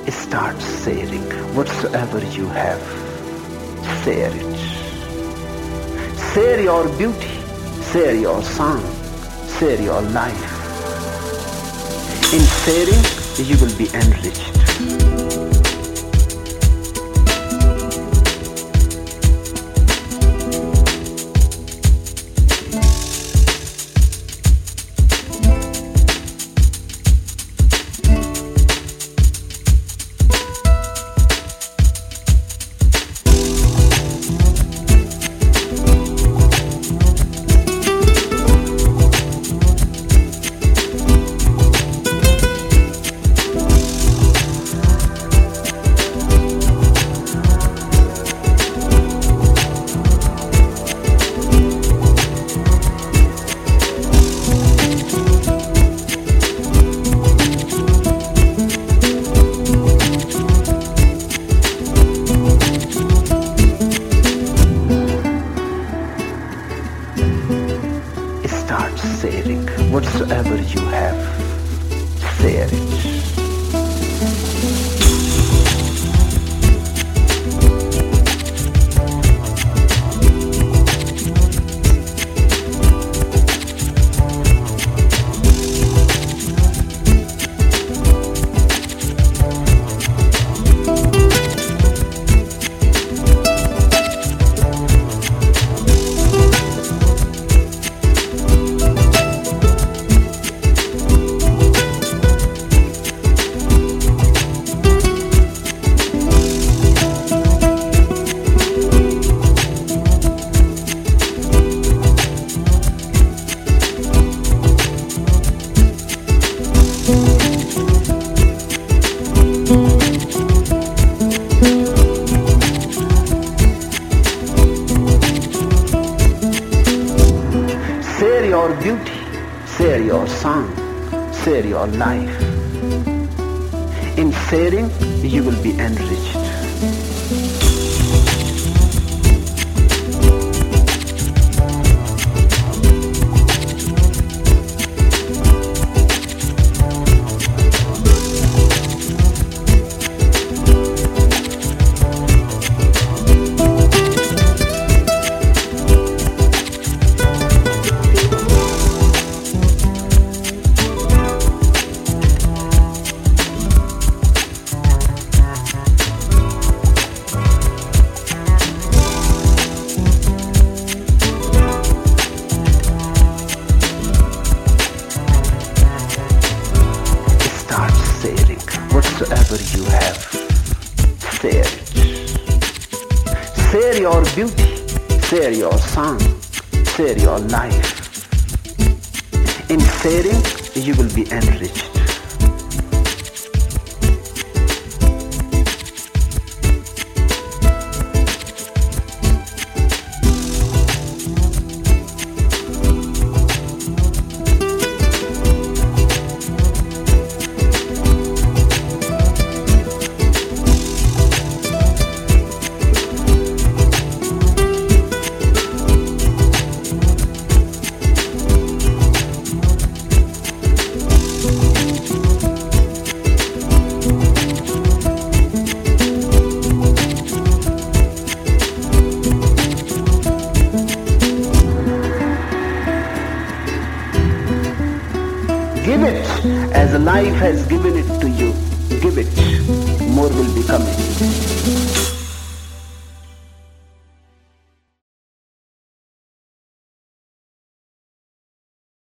Start sharing whatsoever you have. Share it. Share your beauty, share your song, share your life. In sharing, you will be enriched. Start sharing whatsoever you have. Share it. Share your beauty, share your song, share your life. In sharing, you will be enriched. Whatsoever you have, share it. Share your beauty, share your song, share your life. In sharing, you will be enriched. Give it as life has given it to you.